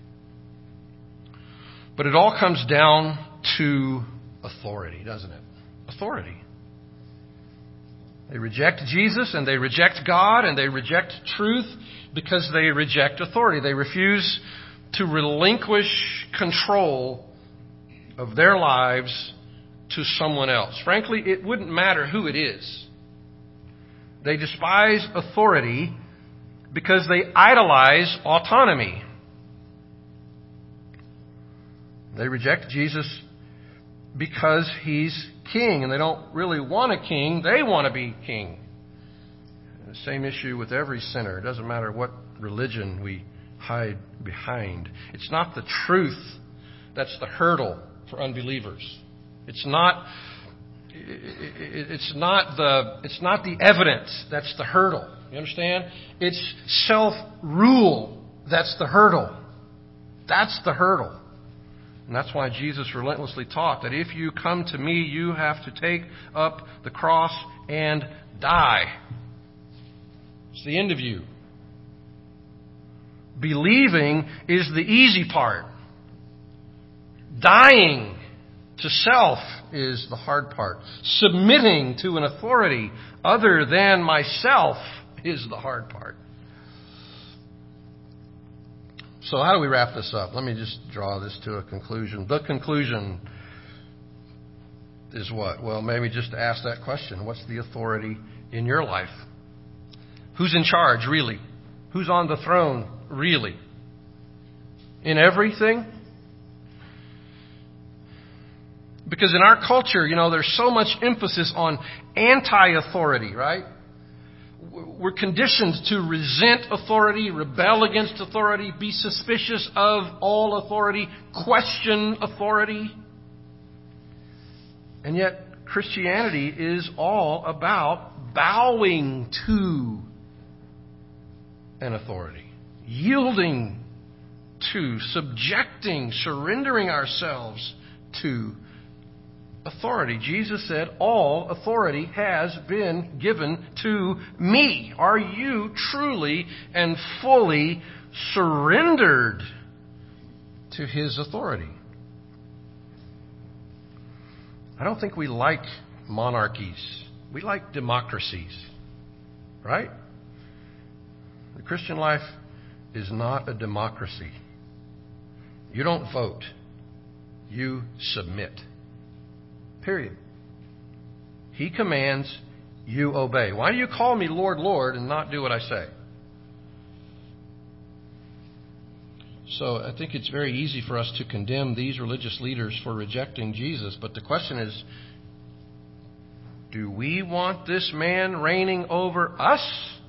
But it all comes down to authority, doesn't it? Authority. They reject Jesus, and they reject God, and they reject truth because they reject authority. They refuse to relinquish control of their lives to someone else. Frankly, it wouldn't matter who it is. They despise authority because they idolize autonomy. They reject Jesus because he's king, and they don't really want a king. They want to be king. The same issue with every sinner. It doesn't matter what religion we hide behind. It's not the truth that's the hurdle for unbelievers. It's not the evidence that's the hurdle. You understand? It's self-rule that's the hurdle. That's the hurdle. And that's why Jesus relentlessly taught that if you come to me, you have to take up the cross and die. It's the end of you. Believing is the easy part. Dying to self is the hard part. Submitting to an authority other than myself is the hard part. So how do we wrap this up? Let me just draw this to a conclusion. The conclusion is what? Well, maybe just ask that question. What's the authority in your life? Who's in charge, really? Who's on the throne, really? In everything? Because in our culture, there's so much emphasis on anti-authority, right? We're conditioned to resent authority, rebel against authority, be suspicious of all authority, question authority. And yet, Christianity is all about bowing to an authority, yielding to, subjecting, surrendering ourselves to authority. Jesus said, all authority has been given to me. Are you truly and fully surrendered to his authority? I don't think we like monarchies. We like democracies. Right? The Christian life is not a democracy. You don't vote. You submit. Period. He commands, you obey. Why do you call me Lord, Lord, and not do what I say? So I think it's very easy for us to condemn these religious leaders for rejecting Jesus. But the question is, do we want this man reigning over us?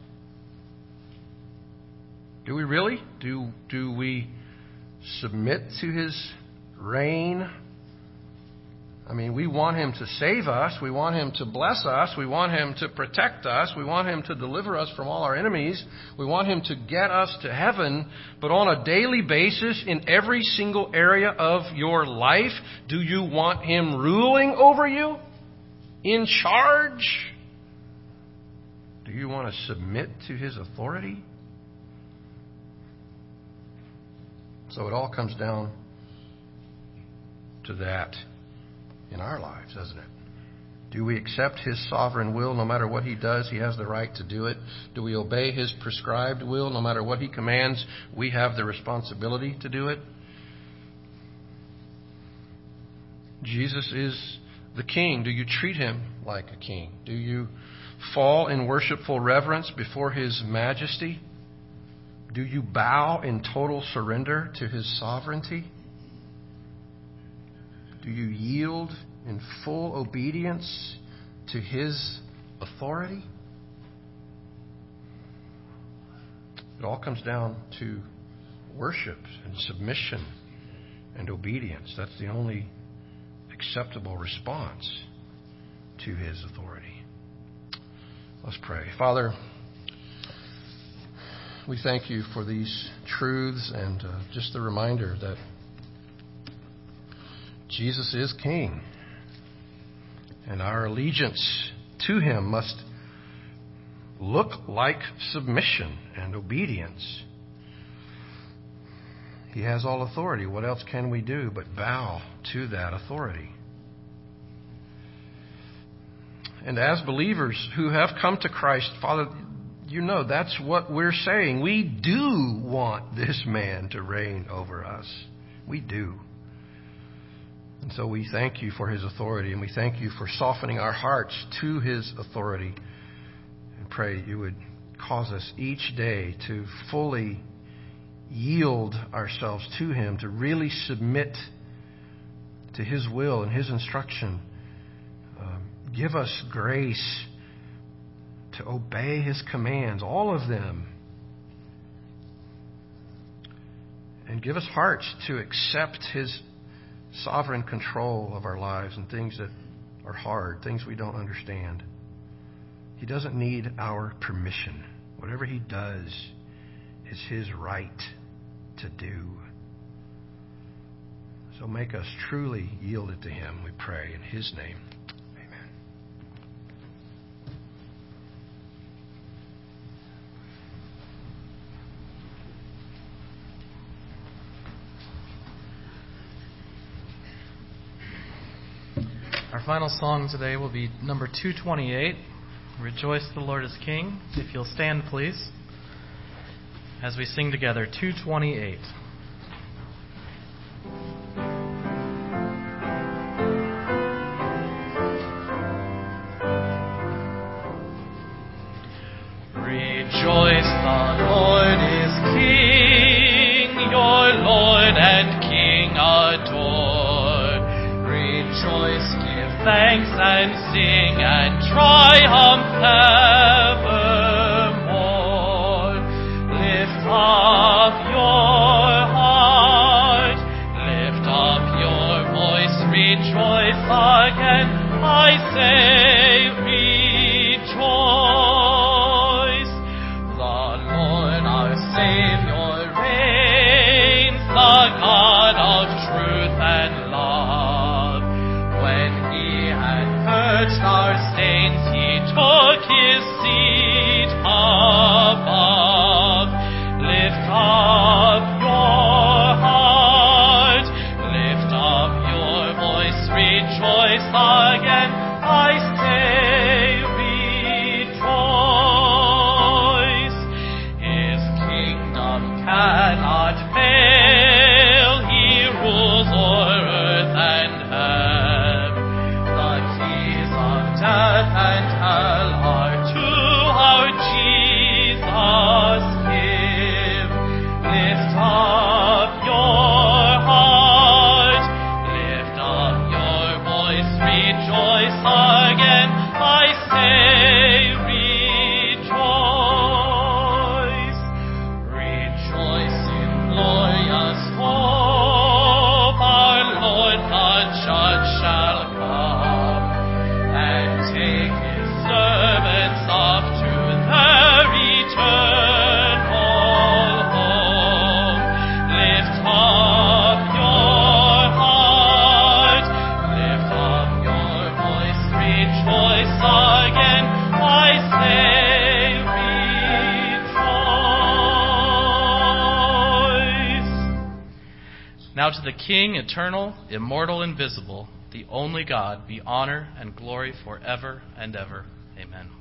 Do we really? Do we submit to his reign? I mean, we want him to save us. We want him to bless us. We want him to protect us. We want him to deliver us from all our enemies. We want him to get us to heaven. But on a daily basis, in every single area of your life, do you want him ruling over you? In charge? Do you want to submit to his authority? So it all comes down to that in our lives, doesn't it? Do we accept his sovereign will no matter what he does? He has the right to do it. Do we obey his prescribed will no matter what he commands? We have the responsibility to do it. Jesus is the king. Do you treat him like a king? Do you fall in worshipful reverence before his majesty? Do you bow in total surrender to his sovereignty? Do you yield in full obedience to his authority? It all comes down to worship and submission and obedience. That's the only acceptable response to his authority. Let's pray. Father, we thank you for these truths and just the reminder that Jesus is King, and our allegiance to him must look like submission and obedience. He has all authority. What else can we do but bow to that authority? And as believers who have come to Christ, Father, you know that's what we're saying. We do want this man to reign over us. We do. And so we thank you for his authority, and we thank you for softening our hearts to his authority. And pray you would cause us each day to fully yield ourselves to him, to really submit to his will and his instruction. Give us grace to obey his commands, all of them. And give us hearts to accept his sovereign control of our lives and things that are hard, things we don't understand. He doesn't need our permission. Whatever he does is his right to do. So make us truly yielded to him, we pray in his name. Amen. Our final song today will be number 228, Rejoice the Lord is King. If you'll stand, please, as we sing together 228. Rejoice, the Lord is King, your Lord and King adore. Rejoice, give thanks and sing and triumph evermore. Lift up your heart, lift up your voice, rejoice again, I say rejoice. The Lord our Savior reigns, the God of truth and love. When he had purged our stains, he took his seat above. Lift up your heart, lift up your voice, rejoice again, I say rejoice. His kingdom cannot fail, he rules o'er earth and heaven. The keys of death and hell are to our Jesus give. Lift up your heart, lift up your voice, rejoice again, I say rejoice. Rejoice in glorious hope, our Lord the Judge shall come and take his servants up to their eternal home. Lift up your heart, lift up your voice, rejoice again, I say rejoice. Now to the King, eternal, immortal, invisible, the only God, be honor and glory forever and ever. Amen.